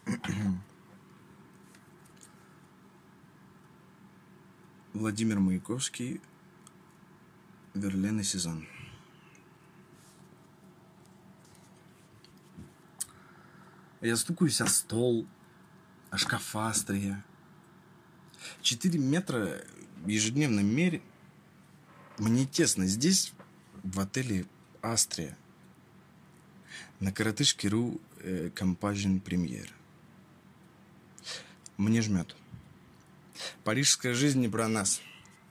Владимир Маяковский, Верлен и Сезанн. Я стукаюсь о стол, о шкафа острые. 4 метра в ежедневном мере. Мне тесно здесь, в отеле Астрия. На коротышке.ру Компажен Премьер. Мне жмет. Парижская жизнь не про нас.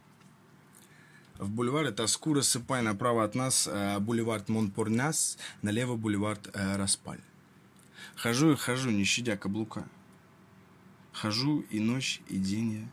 В бульваре тоску рассыпай направо от нас бульвар Монпорняс, налево бульвар Распаль. Хожу и хожу, не щадя каблука. Хожу и ночь, и день я.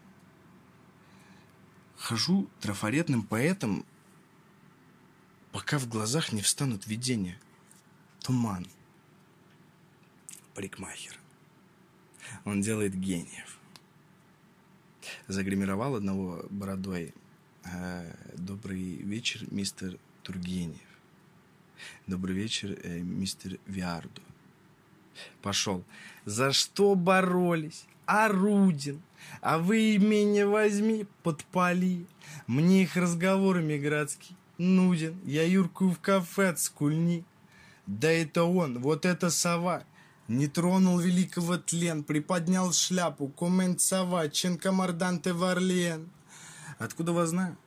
Хожу трафаретным поэтом, пока в глазах не встанут видения. Туман. Парикмахер. Он делает гениев. Загримировал одного бородой. Добрый вечер, мистер Тургенев. Добрый вечер, мистер Виардо. Пошел. За что боролись? Орудин. А вы меня возьми, подпали. Мне их разговорами городские нуден. Я юркую в кафе от скульни. Да это он, вот эта сова. Не тронул великого тлен, приподнял шляпу, комент сова, ченкомарданте варлен. Откуда вас знаю?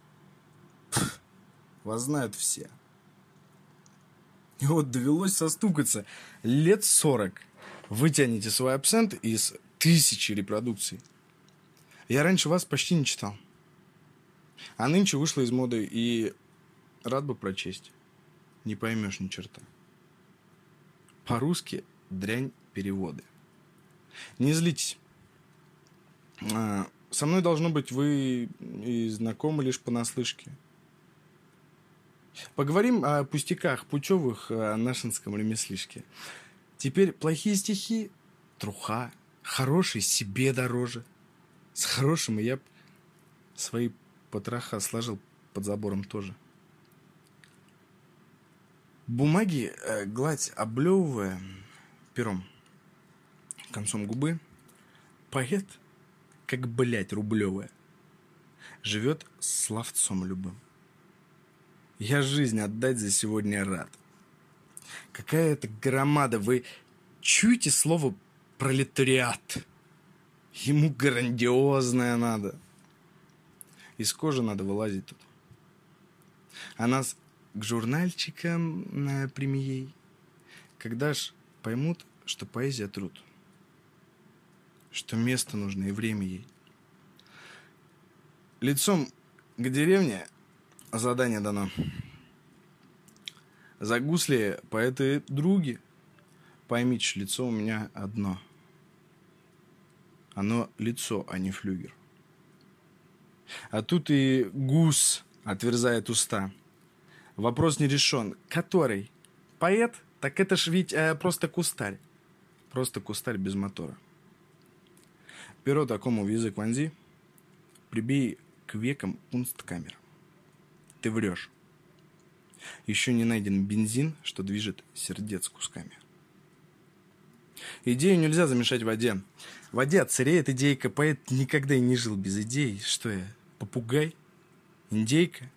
Вас знают все. И вот довелось состукаться. Лет 40. Вытяните свой абсент из 1000 репродукций. Я раньше вас почти не читал. А нынче вышло из моды, и рад бы прочесть. Не поймешь ни черта. По-русски дрянь переводы. Не злитесь. Со мной, должно быть, вы и знакомы лишь понаслышке. Поговорим о пустяках путевых, о нашинском ремеслишке. Теперь плохие стихи — труха, хороший себе дороже. С хорошим я б свои потроха сложил под забором тоже. Бумаги гладь облевывая пером, концом губы, поэт, как блядь рублевая, живет словцом любым. Я жизнь отдать за сегодня рад. Какая это громада, вы чуете слово пролетариат? Ему грандиозное надо. Из кожи надо вылазить тут. А нас к журнальчикам на премией. Когда ж поймут, что поэзия труд, что место нужно и время ей. Лицом к деревне задание дано. За гусли поэты други. Поймите, что лицо у меня одно. Оно лицо, а не флюгер. А тут и гус отверзает уста. Вопрос не решен. Который? Поэт? Так это ж ведь просто кустарь. Просто кустарь без мотора. Перо такому в язык вонзи. Прибей к векам кунсткамер. Ты врешь. Еще не найден бензин, что движет сердец кусками. Идею нельзя замешать в воде. В воде отсыреет идейка. Поэт никогда и не жил без идей. Что я, попугай? Индейка?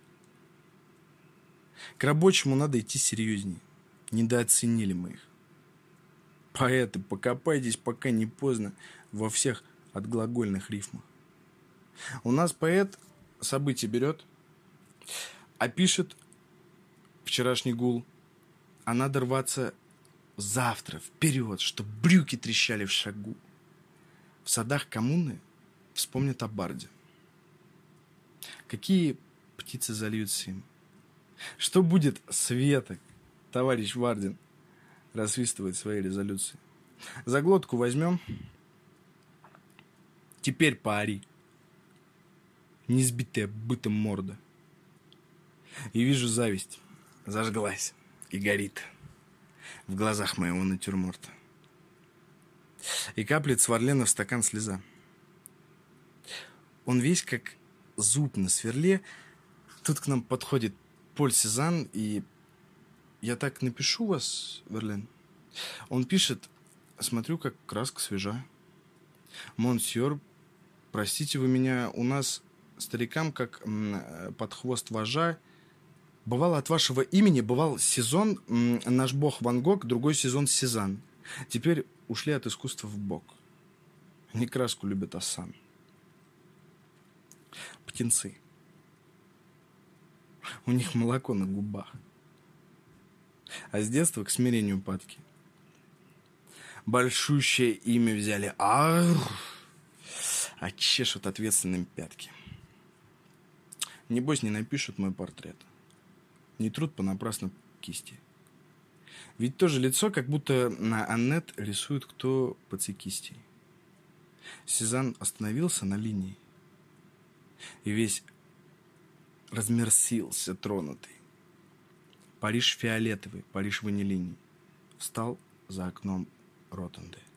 К рабочему надо идти серьезней. Недооценили мы их. Поэты, покопайтесь, пока не поздно, во всех отглагольных рифмах. У нас поэт события берет, опишет вчерашний гул, а надо рваться завтра, вперед, чтоб брюки трещали в шагу. В садах коммуны вспомнят о барде. Какие птицы зальются им? Что будет с веток, товарищ Вардин рассвистывает свои резолюции. За глотку возьмем. Теперь поори. Не сбитая бытом морда. И вижу зависть. Зажглась и горит в глазах моего натюрморта. И каплет с Варлена в стакан слеза. Он весь как зуб на сверле. Тут к нам подходит Поль Сезанн, и я так напишу вас, Верлен. Он пишет Смотрю, как краска свежа. Монсьор, простите вы меня, у нас старикам, как под хвост вожа. Бывало от вашего имени, бывал сезон наш бог Ван Гог, другой сезон Сезанн. Теперь ушли от искусства в бок. Они краску любят, Асан. Птенцы. У них молоко на губах. А с детства к смирению падки. Большущее имя взяли. А чешут ответственным пятки. Небось, не напишут мой портрет. Не труд понапрасну кисти. Ведь тоже лицо, как будто на Аннет рисует кто пацикистей. Сезанн остановился на линии. И весь размерсился тронутый. Париж фиолетовый, Париж ванилиний. Встал за окном ротонды.